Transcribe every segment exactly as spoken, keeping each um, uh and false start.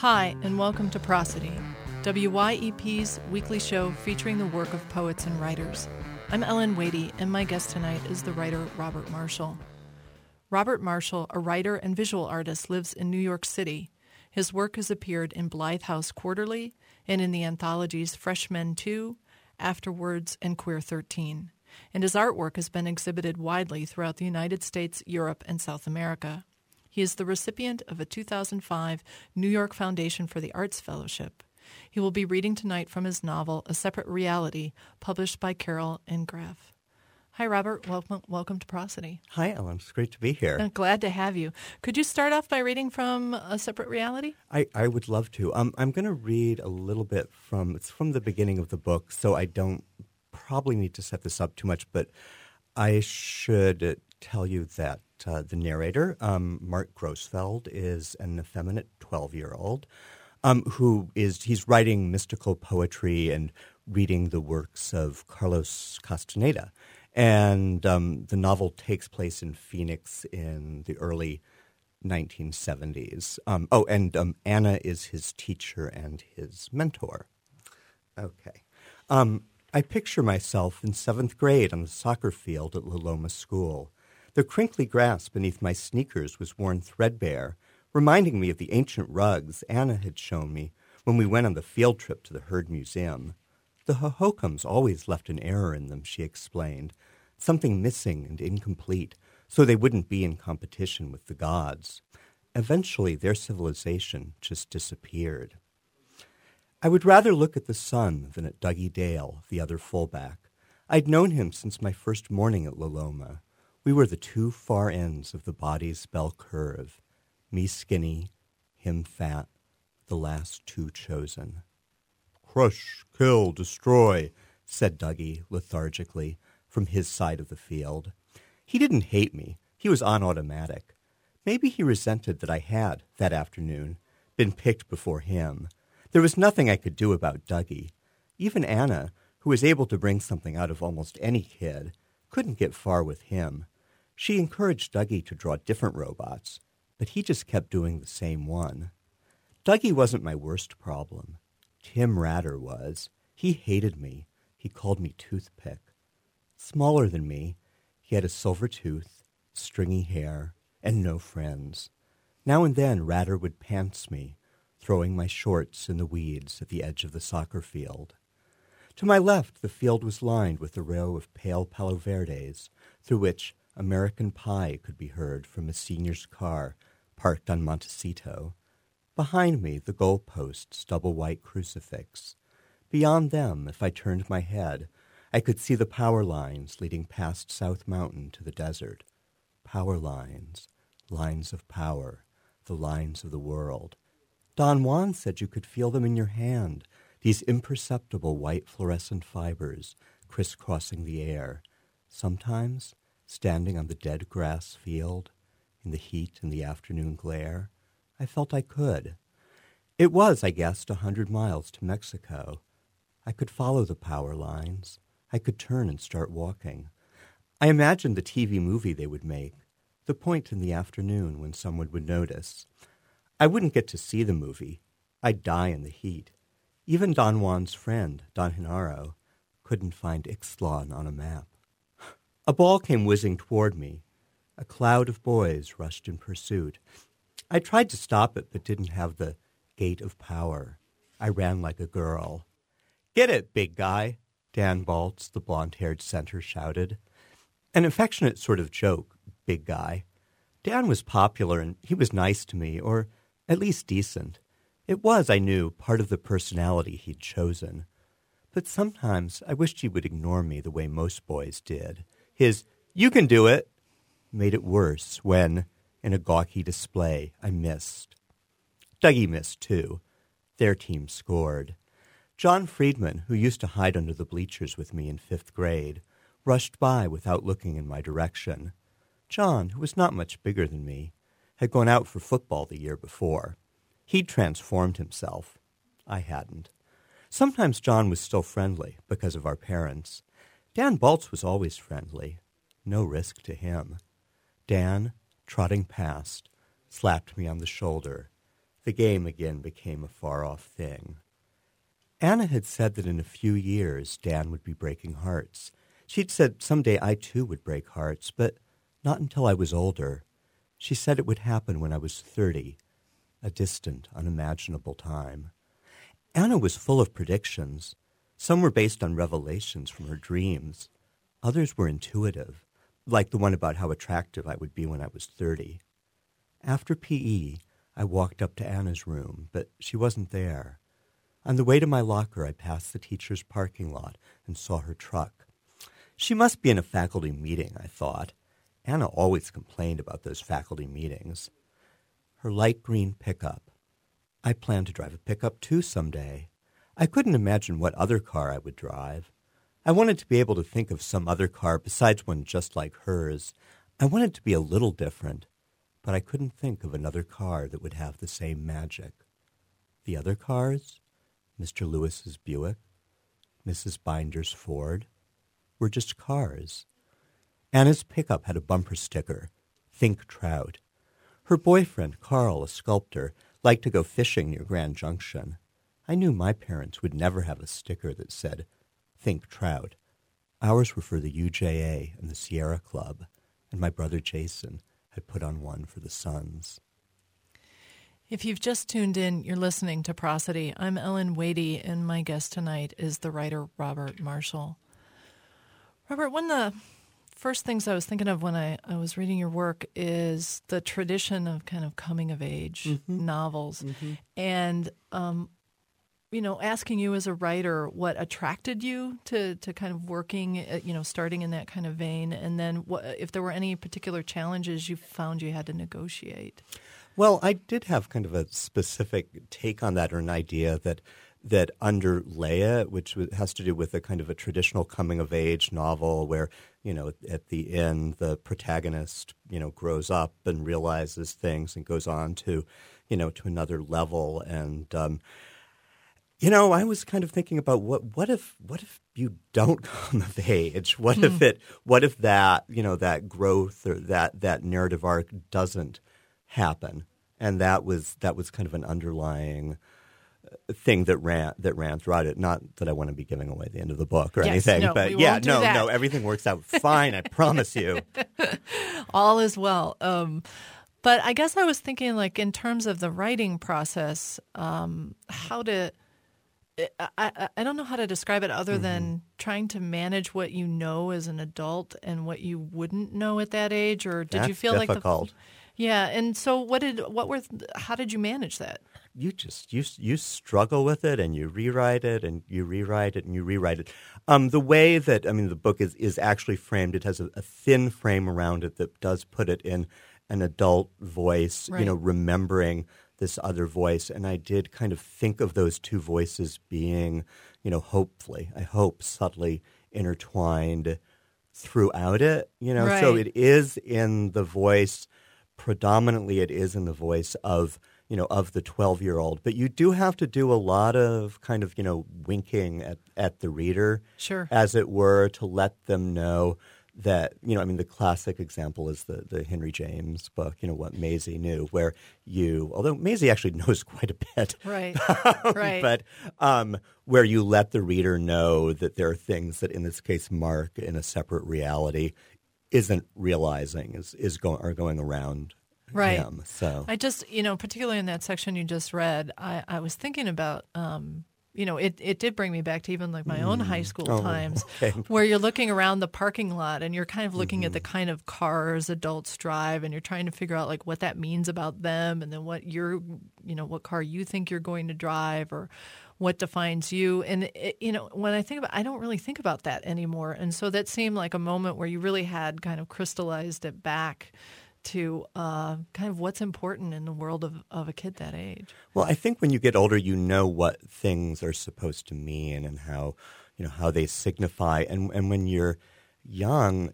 Hi, and welcome to Prosody, W Y E P's weekly show featuring the work of poets and writers. I'm Ellen Wadey, and my guest tonight is the writer Robert Marshall. Robert Marshall, a writer and visual artist, lives in New York City. His work has appeared in Blythe House Quarterly and in the anthologies Fresh Men two, Afterwards, and Queer thirteen. And his artwork has been exhibited widely throughout the United States, Europe, and South America. He is the recipient of a two thousand five New York Foundation for the Arts Fellowship. He will be reading tonight from his novel, A Separate Reality, published by Carroll and Graf. Hi, Robert. Welcome, welcome to Prosody. Hi, Ellen. It's great to be here. I'm glad to have you. Could you start off by reading from A Separate Reality? I, I would love to. Um, I'm going to read a little bit from, it's from the beginning of the book, so I don't probably need to set this up too much, but I should tell you that uh, the narrator, um, Mark Grossfeld, is an effeminate twelve-year-old um, who is, he's writing mystical poetry and reading the works of Carlos Castaneda. And um, the novel takes place in Phoenix in the early nineteen seventies. Um, oh, and um, Anna is his teacher and his mentor. Okay. Um, I picture myself in seventh grade on the soccer field at La Loma School. The crinkly grass beneath my sneakers was worn threadbare, reminding me of the ancient rugs Anna had shown me when we went on the field trip to the Heard Museum. The Hohokams always left an error in them, she explained, something missing and incomplete, so they wouldn't be in competition with the gods. Eventually, their civilization just disappeared. I would rather look at the sun than at Dougie Dale, the other fullback. I'd known him since my first morning at La Loma. We were the two far ends of the body's bell curve, me skinny, him fat, the last two chosen. "Crush, kill, destroy," said Dougie lethargically from his side of the field. He didn't hate me. He was on automatic. Maybe he resented that I had, that afternoon, been picked before him. There was nothing I could do about Dougie. Even Anna, who was able to bring something out of almost any kid, couldn't get far with him. She encouraged Dougie to draw different robots, but he just kept doing the same one. Dougie wasn't my worst problem. Tim Ratter was. He hated me. He called me Toothpick. Smaller than me, he had a silver tooth, stringy hair, and no friends. Now and then Ratter would pants me, throwing my shorts in the weeds at the edge of the soccer field. To my left, the field was lined with a row of pale Palo Verdes, through which American Pie could be heard from a senior's car parked on Montecito. Behind me, the goalposts' double white crucifix. Beyond them, if I turned my head, I could see the power lines leading past South Mountain to the desert. Power lines, lines of power, the lines of the world. Don Juan said you could feel them in your hand, these imperceptible white fluorescent fibers crisscrossing the air. Sometimes, standing on the dead grass field, in the heat and the afternoon glare, I felt I could. It was, I guessed, a hundred miles to Mexico. I could follow the power lines. I could turn and start walking. I imagined the T V movie they would make, the point in the afternoon when someone would notice. I wouldn't get to see the movie. I'd die in the heat. Even Don Juan's friend, Don Genaro, couldn't find Ixtlan on a map. A ball came whizzing toward me. A cloud of boys rushed in pursuit. I tried to stop it, but didn't have the gait of power. I ran like a girl. "Get it, big guy," Dan Baltz, the blonde-haired center, shouted. An affectionate sort of joke, big guy. Dan was popular, and he was nice to me, or at least decent. It was, I knew, part of the personality he'd chosen. But sometimes I wished he would ignore me the way most boys did. His "you can do it" made it worse when, in a gawky display, I missed. Dougie missed, too. Their team scored. John Friedman, who used to hide under the bleachers with me in fifth grade, rushed by without looking in my direction. John, who was not much bigger than me, had gone out for football the year before. He'd transformed himself. I hadn't. Sometimes John was still friendly because of our parents. Dan Baltz was always friendly. No risk to him. Dan, trotting past, slapped me on the shoulder. The game again became a far-off thing. Anna had said that in a few years Dan would be breaking hearts. She'd said someday I too would break hearts, but not until I was older. She said it would happen when I was thirty, a distant, unimaginable time. Anna was full of predictions. Some were based on revelations from her dreams. Others were intuitive, like the one about how attractive I would be when I was thirty. After P E, I walked up to Anna's room, but she wasn't there. On the way to my locker, I passed the teacher's parking lot and saw her truck. She must be in a faculty meeting, I thought. Anna always complained about those faculty meetings. Her light green pickup. I planned to drive a pickup too someday. I couldn't imagine what other car I would drive. I wanted to be able to think of some other car besides one just like hers. I wanted to be a little different, but I couldn't think of another car that would have the same magic. The other cars, Mister Lewis's Buick, Missus Binder's Ford, were just cars. Anna's pickup had a bumper sticker, Think Trout. Her boyfriend, Carl, a sculptor, liked to go fishing near Grand Junction. I knew my parents would never have a sticker that said, Think Trout. Ours were for the U J A and the Sierra Club, and my brother Jason had put on one for the Suns. If you've just tuned in, you're listening to Prosody. I'm Ellen Wadey, and my guest tonight is the writer Robert Marshall. Robert, one of the first things I was thinking of when I, I was reading your work is the tradition of kind of coming-of-age mm-hmm. novels. Mm-hmm. And, um, you know, asking you as a writer what attracted you to, to kind of working, you know, starting in that kind of vein, and then what, if there were any particular challenges you found you had to negotiate. Well, I did have kind of a specific take on that, or an idea that that underlay it, which has to do with a kind of a traditional coming-of-age novel where, you know, at the end the protagonist, you know, grows up and realizes things and goes on to, you know, to another level. And, um, you know, I was kind of thinking about what what if what if you don't come of age? What mm. if it? What if that, you know, that growth or that that narrative arc doesn't happen? And that was that was kind of an underlying thing that ran that ran throughout it. Not that I want to be giving away the end of the book or yes, anything, no, but we yeah, won't do no, that. no, everything works out fine. I promise you. All is well. Um, but I guess I was thinking, like, in terms of the writing process, um, how to. I, I I don't know how to describe it other mm-hmm. than trying to manage what you know as an adult and what you wouldn't know at that age. Or did That's you feel difficult. like the yeah? And so, what did what were how did you manage that? You just you you struggle with it, and you rewrite it, and you rewrite it, and you rewrite it. Um, the way that I mean, the book is is actually framed. It has a, a thin frame around it that does put it in an adult voice. Right. You know, remembering this other voice, and I did kind of think of those two voices being, you know, hopefully, I hope, subtly intertwined throughout it. You know, right. so it is in the voice. Predominantly, it is in the voice of, you know, of the twelve-year-old. But you do have to do a lot of kind of, you know, winking at, at the reader, sure, as it were, to let them know that, you know, I mean, the classic example is the, the Henry James book, you know, What Maisie Knew, where you, although Maisie actually knows quite a bit. Right, um, right. But um, where you let the reader know that there are things that, in this case, Mark, in a separate reality, isn't realizing is is going are going around right. him. So I just, you know, particularly in that section you just read, I, I was thinking about, um, you know, it, it did bring me back to even like my mm. own high school oh, times okay. where you're looking around the parking lot and you're kind of looking mm-hmm. at the kind of cars adults drive and you're trying to figure out like what that means about them and then what you're, you know, what car you think you're going to drive or what defines you. And, it, you know, when I think about I don't really think about that anymore. And so that seemed like a moment where you really had kind of crystallized it back to uh, kind of what's important in the world of, of a kid that age. Well, I think when you get older, you know what things are supposed to mean and how, you know, how they signify. And and when you're young,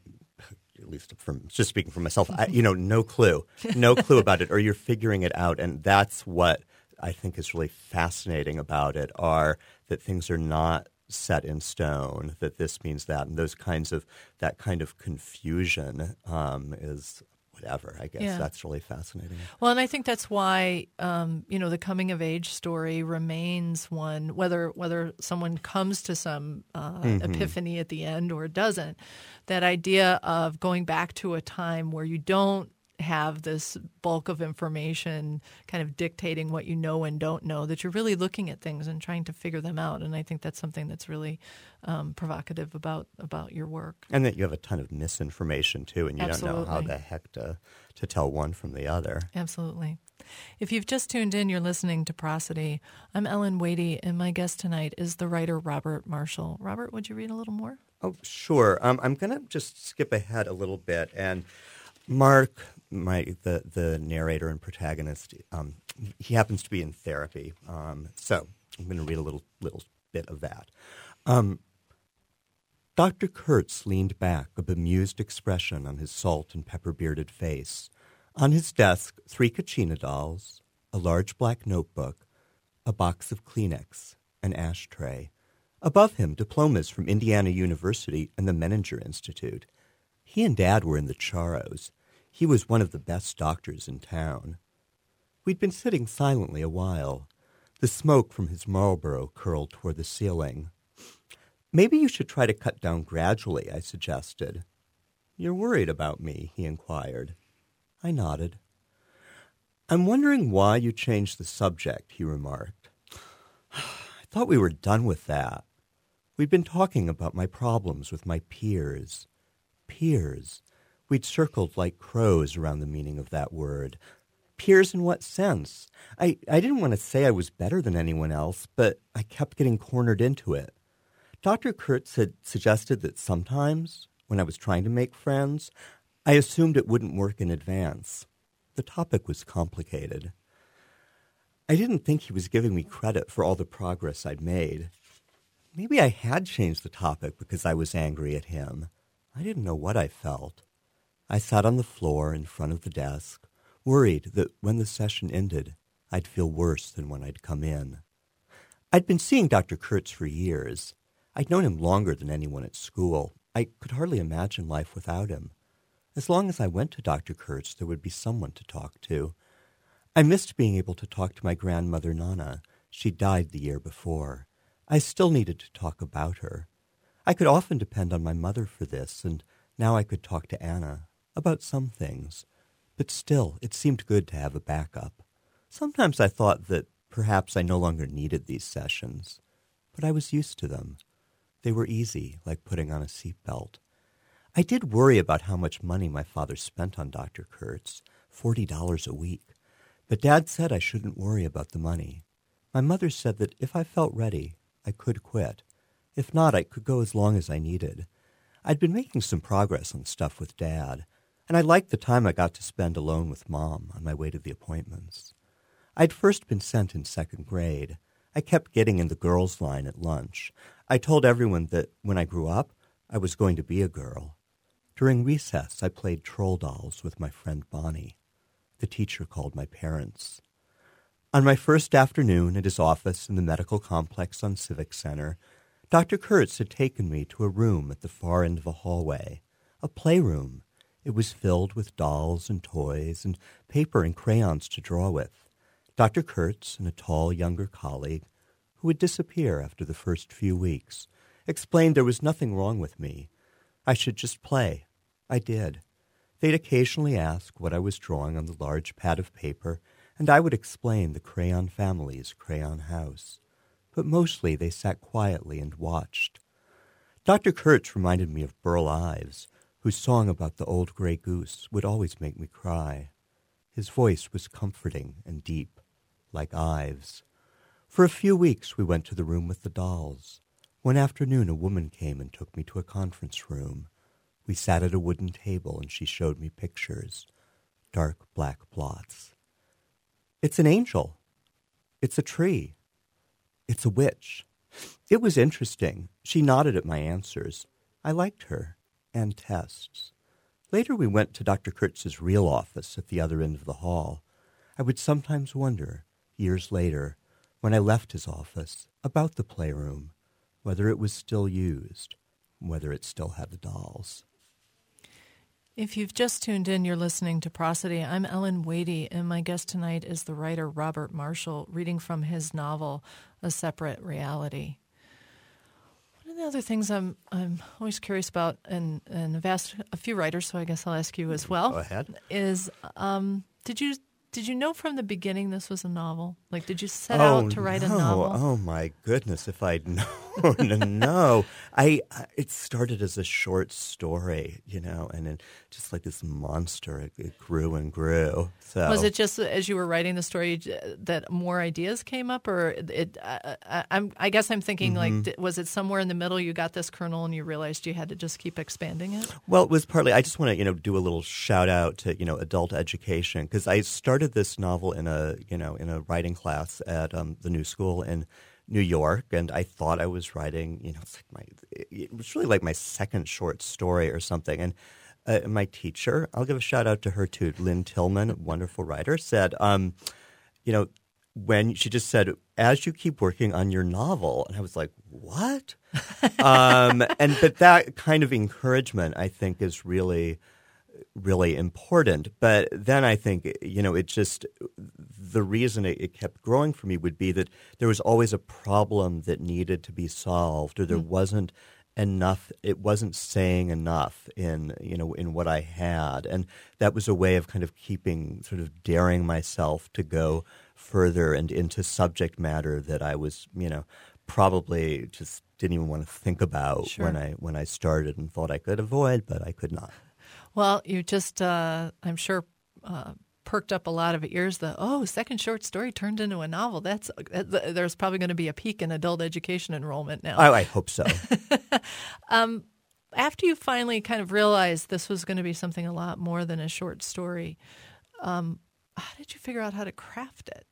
at least from just speaking for myself, I, you know, no clue, no clue about it, or you're figuring it out. And that's what I think is really fascinating about it, are that things are not set in stone, that this means that, and those kinds of that kind of confusion um, is whatever. I guess Yeah. that's really fascinating. Well, and I think that's why, um, you know, the coming of age story remains one, whether whether someone comes to some uh, Mm-hmm. epiphany at the end or doesn't, that idea of going back to a time where you don't have this bulk of information kind of dictating what you know and don't know, that you're really looking at things and trying to figure them out. And I think that's something that's really um, provocative about about your work. And that you have a ton of misinformation, too, and you Absolutely. don't know how the heck to, to tell one from the other. Absolutely. If you've just tuned in, you're listening to Prosody. I'm Ellen Wadey, and my guest tonight is the writer Robert Marshall. Robert, would you read a little more? Oh, sure. Um, I'm going to just skip ahead a little bit. And Mark, my the, the narrator and protagonist, um, he happens to be in therapy. Um, so I'm going to read a little little bit of that. Um, Doctor Kurtz leaned back, a bemused expression on his salt and pepper-bearded face. On his desk, three Kachina dolls, a large black notebook, a box of Kleenex, an ashtray. Above him, diplomas from Indiana University and the Menninger Institute. He and Dad were in the Charros. He was one of the best doctors in town. We'd been sitting silently a while. The smoke from his Marlboro curled toward the ceiling. Maybe you should try to cut down gradually, I suggested. You're worried about me, he inquired. I nodded. I'm wondering why you changed the subject, he remarked. I thought we were done with that. We'd been talking about my problems with my peers. Peers. We'd circled like crows around the meaning of that word. Peers in what sense? I, I didn't want to say I was better than anyone else, but I kept getting cornered into it. Doctor Kurtz had suggested that sometimes, when I was trying to make friends, I assumed it wouldn't work in advance. The topic was complicated. I didn't think he was giving me credit for all the progress I'd made. Maybe I had changed the topic because I was angry at him. I didn't know what I felt. I sat on the floor in front of the desk, worried that when the session ended, I'd feel worse than when I'd come in. I'd been seeing Doctor Kurtz for years. I'd known him longer than anyone at school. I could hardly imagine life without him. As long as I went to Doctor Kurtz, there would be someone to talk to. I missed being able to talk to my grandmother, Nana. She died the year before. I still needed to talk about her. I could often depend on my mother for this, and now I could talk to Anna about some things. But still, it seemed good to have a backup. Sometimes I thought that perhaps I no longer needed these sessions, but I was used to them. They were easy, like putting on a seatbelt. I did worry about how much money my father spent on Doctor Kurtz, forty dollars a week. But Dad said I shouldn't worry about the money. My mother said that if I felt ready, I could quit. If not, I could go as long as I needed. I'd been making some progress on stuff with Dad, and I liked the time I got to spend alone with Mom on my way to the appointments. I'd first been sent in second grade. I kept getting in the girls' line at lunch. I told everyone that when I grew up, I was going to be a girl. During recess, I played troll dolls with my friend Bonnie. The teacher called my parents. On my first afternoon at his office in the medical complex on Civic Center, Doctor Kurtz had taken me to a room at the far end of a hallway, a playroom. It was filled with dolls and toys and paper and crayons to draw with. Doctor Kurtz and a tall, younger colleague, who would disappear after the first few weeks, explained there was nothing wrong with me. I should just play. I did. They'd occasionally ask what I was drawing on the large pad of paper, and I would explain the Crayon family's crayon house. But mostly they sat quietly and watched. Doctor Kurtz reminded me of Burl Ives, whose song about the old gray goose would always make me cry. His voice was comforting and deep, like Ives. For a few weeks we went to the room with the dolls. One afternoon a woman came and took me to a conference room. We sat at a wooden table and she showed me pictures, dark black blots. It's an angel. It's a tree. It's a witch. It was interesting. She nodded at my answers. I liked her, and tests. Later we went to Doctor Kurtz's real office at the other end of the hall. I would sometimes wonder, years later, when I left his office, about the playroom, whether it was still used, whether it still had the dolls. If you've just tuned in, you're listening to Prosody. I'm Ellen Wadey, and my guest tonight is the writer Robert Marshall, reading from his novel, A Separate Reality. One of the other things I'm I'm always curious about, and, and I've asked a few writers, so I guess I'll ask you as well. Go ahead. Is um, did you did you know from the beginning this was a novel? Like, did you set oh, out to write no. a novel? Oh my goodness! If I'd known, no, I, I it started as a short story, you know, and then just like this monster, it, it grew and grew. So was it just as you were writing the story that more ideas came up, or it? I, I, I'm I guess I'm thinking mm-hmm. like, was it somewhere in the middle? You got this kernel and you realized you had to just keep expanding it. Well, it was partly. I just want to you know do a little shout out to you know adult education, because I started this novel in a you know in a writing class at um, the New School in New York, and I thought I was writing. You know, it's like my it was really like my second short story or something, and. Uh, my teacher, I'll give a shout out to her too, Lynn Tillman, a wonderful writer, said, um, you know, when she just said, as you keep working on your novel, and I was like, what? um, and but that kind of encouragement, I think, is really, really important. But then I think, you know, it just the reason it, it kept growing for me would be that there was always a problem that needed to be solved, or there mm. wasn't. enough it wasn't saying enough in you know in what I had, and that was a way of kind of keeping sort of daring myself to go further and into subject matter that I was you know probably just didn't even want to think about sure. when I when I started and thought I could avoid, but I could not. Well, you just uh, I'm sure uh, perked up a lot of ears. The oh, second short story turned into a novel. That's uh, there's probably going to be a peak in adult education enrollment now. I, I hope so. um, after you finally kind of realized this was going to be something a lot more than a short story, um, how did you figure out how to craft it?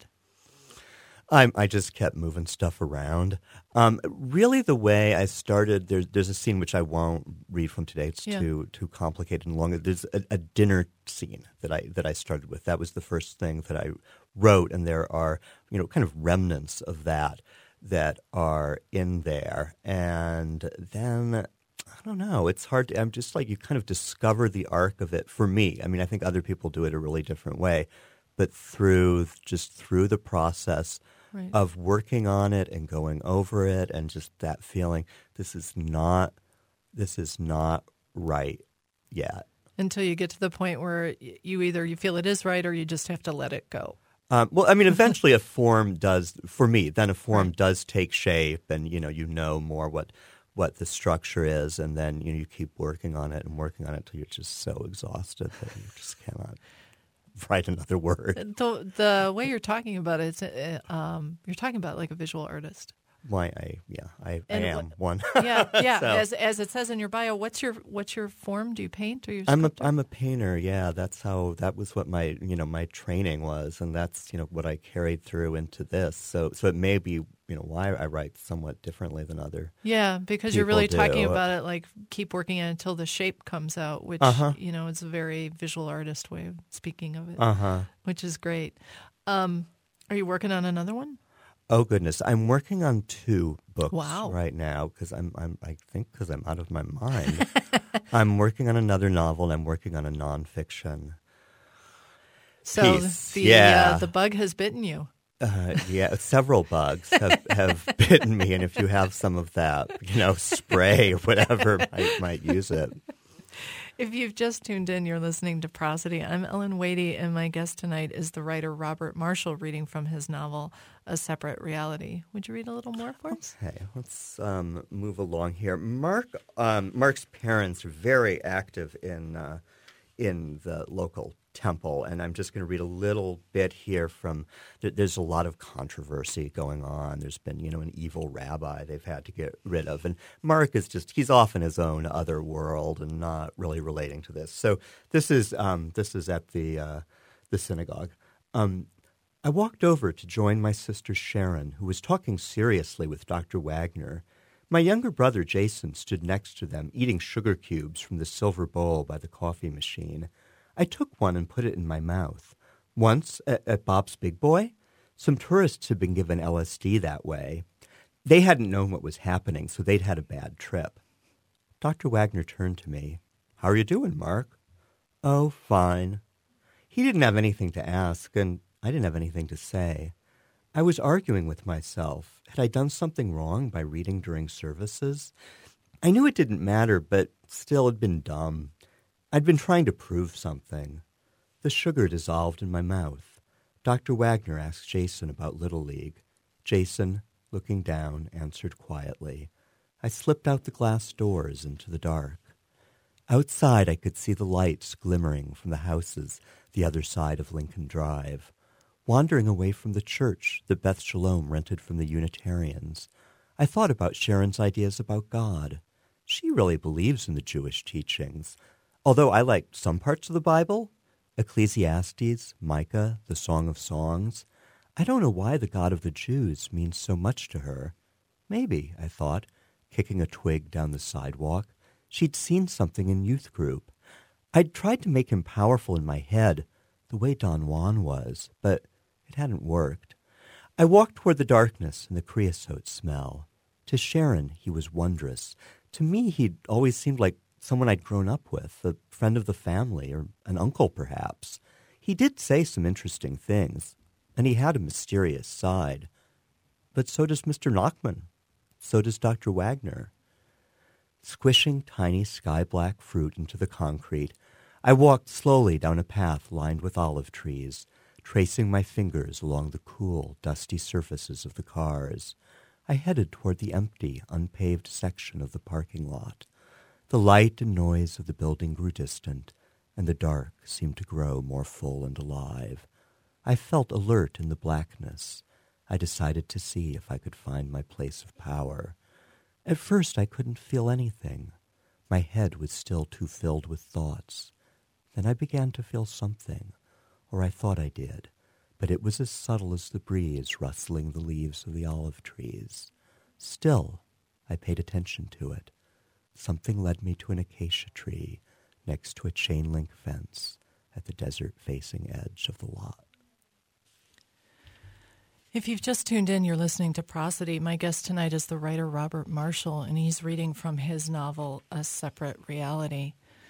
I, I just kept moving stuff around. Um, really, the way I started, there's there's a scene which I won't read from today. It's yeah. too too complicated and long. There's a, a dinner scene that I that I started with. That was the first thing that I wrote, and there are you know kind of remnants of that that are in there. And then I don't know. It's hard. To, I'm just like you kind of discover the arc of it. For me, I mean, I think other people do it a really different way, but through just through the process. Right. Of working on it and going over it, and just that feeling, this is not, this is not right yet. Until you get to the point where you either you feel it is right or you just have to let it go. Um, well, I mean, eventually a form does, for me, then a form right. does take shape, and you know, you know more what what the structure is, and then you know, you keep working on it and working on it until you're just so exhausted that you just cannot write another word. The, the way you're talking about it, it's, um, you're talking about like a visual artist. Why? I yeah, I, I am what, one. yeah, yeah. so. As as it says in your bio, what's your what's your form? Do you paint or you? I'm a I'm a painter. Yeah, that's how that was what my you know my training was, and that's you know what I carried through into this. So so it may be you know why I write somewhat differently than other. Yeah, because you're really do. talking about it like keep working at it until the shape comes out, which uh-huh. you know is a very visual artist way of speaking of it. Uh huh. Which is great. Um, are you working on another one? Oh goodness, I'm working on two books wow. right now because I'm, I'm I think because I'm out of my mind. I'm working on another novel and I'm working on a nonfiction so piece. the yeah. uh, the bug has bitten you. Uh, yeah, several bugs have, have bitten me, and if you have some of that, you know, spray or whatever, might might use it. If you've just tuned in, you're listening to Prosody. I'm Ellen Wadey, and my guest tonight is the writer Robert Marshall, reading from his novel, A Separate Reality. Would you read a little more for us? Okay, let's um, move along here. Mark, um, Mark's parents are very active in uh, in the local temple, and I'm just going to read a little bit here from, there's a lot of controversy going on. There's been, you know, an evil rabbi they've had to get rid of, and Mark is just, he's off in his own other world and not really relating to this. So this is um, this is at the, uh, the synagogue. Um, I walked over to join my sister Sharon, who was talking seriously with Doctor Wagner. My younger brother Jason stood next to them, eating sugar cubes from the silver bowl by the coffee machine. I took one and put it in my mouth. Once, at, at Bob's Big Boy, some tourists had been given L S D that way. They hadn't known what was happening, so they'd had a bad trip. Doctor Wagner turned to me. "How are you doing, Mark?" Oh, fine. He didn't have anything to ask, and I didn't have anything to say. I was arguing with myself. Had I done something wrong by reading during services? I knew it didn't matter, but still it'd been dumb. I'd been trying to prove something. The sugar dissolved in my mouth. Doctor Wagner asked Jason about Little League. Jason, looking down, answered quietly. I slipped out the glass doors into the dark. Outside I could see the lights glimmering from the houses the other side of Lincoln Drive. Wandering away from the church that Beth Shalom rented from the Unitarians, I thought about Sharon's ideas about God. She really believes in the Jewish teachings, although I like some parts of the Bible, Ecclesiastes, Micah, the Song of Songs. I don't know why the God of the Jews means so much to her. Maybe, I thought, kicking a twig down the sidewalk, she'd seen something in youth group. I'd tried to make him powerful in my head, the way Don Juan was, but it hadn't worked. I walked toward the darkness and the creosote smell. To Sharon, he was wondrous. To me, he'd always seemed like someone I'd grown up with, a friend of the family, or an uncle, perhaps. He did say some interesting things, and he had a mysterious side. But so does Mister Nachman. So does Doctor Wagner. Squishing tiny sky-black fruit into the concrete, I walked slowly down a path lined with olive trees, tracing my fingers along the cool, dusty surfaces of the cars. I headed toward the empty, unpaved section of the parking lot. The light and noise of the building grew distant, and the dark seemed to grow more full and alive. I felt alert in the blackness. I decided to see if I could find my place of power. At first I couldn't feel anything. My head was still too filled with thoughts. Then I began to feel something, or I thought I did, but it was as subtle as the breeze rustling the leaves of the olive trees. Still, I paid attention to it. Something led me to an acacia tree next to a chain-link fence at the desert-facing edge of the lot. If you've just tuned in, you're listening to Prosody. My guest tonight is the writer Robert Marshall, and he's reading from his novel, A Separate Reality.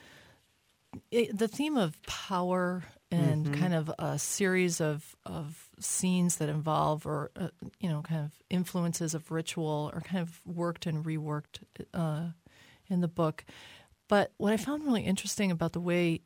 It, the theme of power and mm-hmm. kind of a series of, of scenes that involve or, uh, you know, kind of influences of ritual are kind of worked and reworked uh, in the book. But what I found really interesting about the way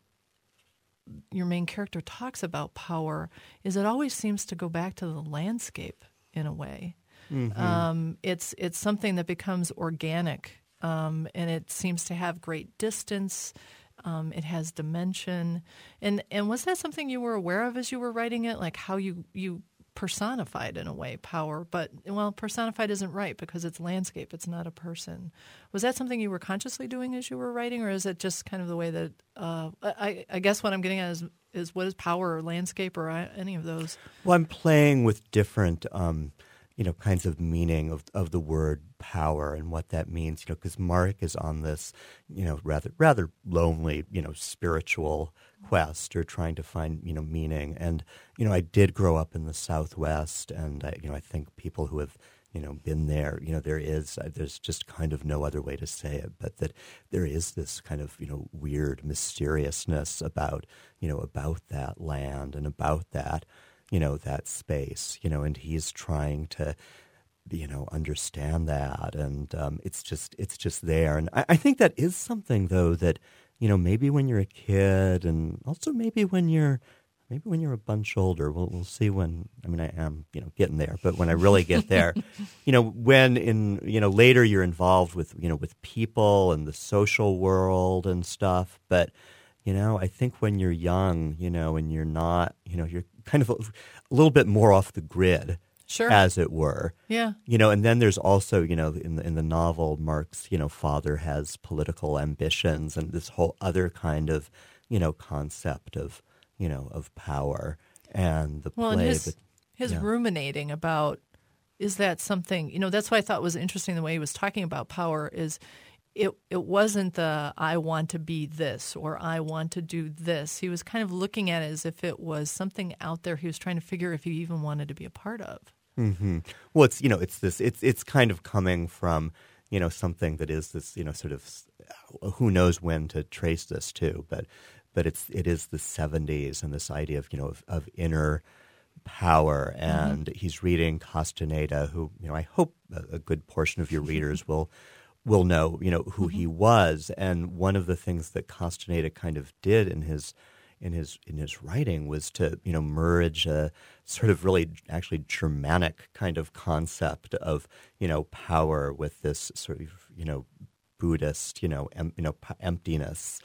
your main character talks about power is it always seems to go back to the landscape in a way. Mm-hmm. Um, it's it's something that becomes organic, um, and it seems to have great distance. Um, it has dimension. And and was that something you were aware of as you were writing it, like how you, you personified in a way power? But, well, personified isn't right because it's landscape. It's not a person. Was that something you were consciously doing as you were writing, or is it just kind of the way that uh, – I, I guess what I'm getting at is, is what is power or landscape or any of those? Well, I'm playing with different um, – you know, kinds of meaning of of the word power and what that means, you know, because Mark is on this, you know, rather rather lonely, you know, spiritual quest or trying to find, you know, meaning. And, you know, I did grow up in the Southwest, and, I, you know, I think people who have, you know, been there, you know, there is, there's just kind of no other way to say it, but that there is this kind of, you know, weird mysteriousness about, you know, about that land and about that, you know, that space, you know, and he's trying to, you know, understand that. And um, it's just it's just there. And I, I think that is something, though, that, you know, maybe when you're a kid and also maybe when you're maybe when you're a bunch older, we'll, we'll see when, I mean, I am, you know, getting there. But when I really get there, you know, when in, you know, later you're involved with, you know, with people and the social world and stuff. But, you know, I think when you're young, you know, and you're not, you know, you're kind of a, a little bit more off the grid, sure, as it were. Yeah. You know, and then there's also, you know, in the, in the novel, Mark's, you know, father has political ambitions and this whole other kind of, you know, concept of, you know, of power and the well, play. And his, but, his yeah. ruminating about, is that something, you know, that's what I thought was interesting the way he was talking about power is It it wasn't the I want to be this or I want to do this. He was kind of looking at it as if it was something out there he was trying to figure if he even wanted to be a part of. Mm-hmm. Well, it's, you know, it's this, it's it's kind of coming from, you know, something that is this, you know, sort of, who knows when to trace this to, but but it's it is the seventies and this idea of you know of, of inner power. And mm-hmm. he's reading Castaneda, who you know I hope a, a good portion of your readers will will know you know who mm-hmm. he was. And one of the things that Castaneda kind of did in his in his in his writing was to you know merge a sort of really actually Germanic kind of concept of you know power with this sort of you know Buddhist you know em, you know p- emptiness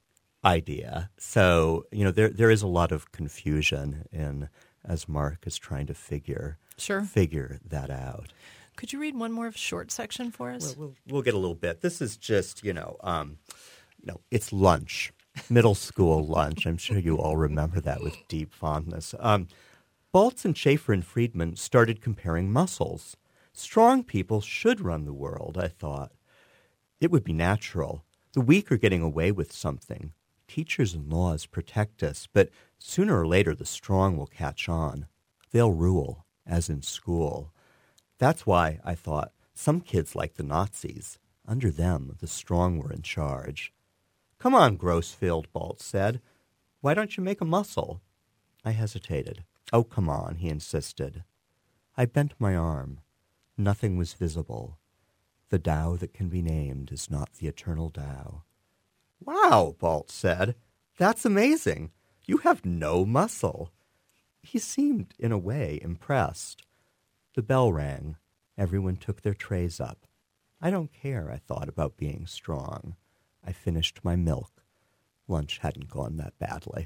idea. So you know there there is a lot of confusion in as Mark is trying to figure sure. figure that out. Could you read one more short section for us? We'll, we'll, we'll get a little bit. This is just you know um, you know it's lunch. Middle school lunch. I'm sure you all remember that with deep fondness. Um, Baltz and Schaefer and Friedman started comparing muscles. Strong people should run the world, I thought. It would be natural. The weak are getting away with something. Teachers and laws protect us, but sooner or later the strong will catch on. They'll rule, as in school. That's why, I thought, some kids like the Nazis. Under them, the strong were in charge. "Come on, Grossfield," Baltz said. "Why don't you make a muscle?" I hesitated. "Oh, come on," he insisted. I bent my arm. Nothing was visible. The Tao that can be named is not the eternal Tao. "Wow," Baltz said. "That's amazing. You have no muscle." He seemed, in a way, impressed. The bell rang. Everyone took their trays up. I don't care, I thought, about being strong. I finished my milk. Lunch hadn't gone that badly.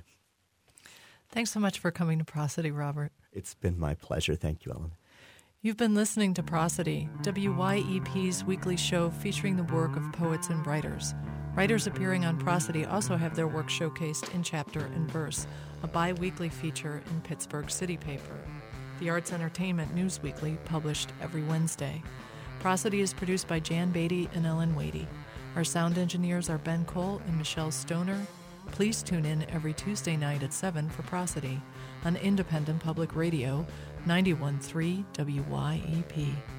Thanks so much for coming to Prosody, Robert. It's been my pleasure. Thank you, Ellen. You've been listening to Prosody, W Y E P's weekly show featuring the work of poets and writers. Writers appearing on Prosody also have their work showcased in Chapter and Verse, a bi-weekly feature in Pittsburgh City Paper. The Arts Entertainment News Weekly, published every Wednesday. Prosody is produced by Jan Beatty and Ellen Wadey. Our sound engineers are Ben Cole and Michelle Stoner. Please tune in every Tuesday night at seven for Prosody on Independent Public Radio, ninety-one point three W Y E P.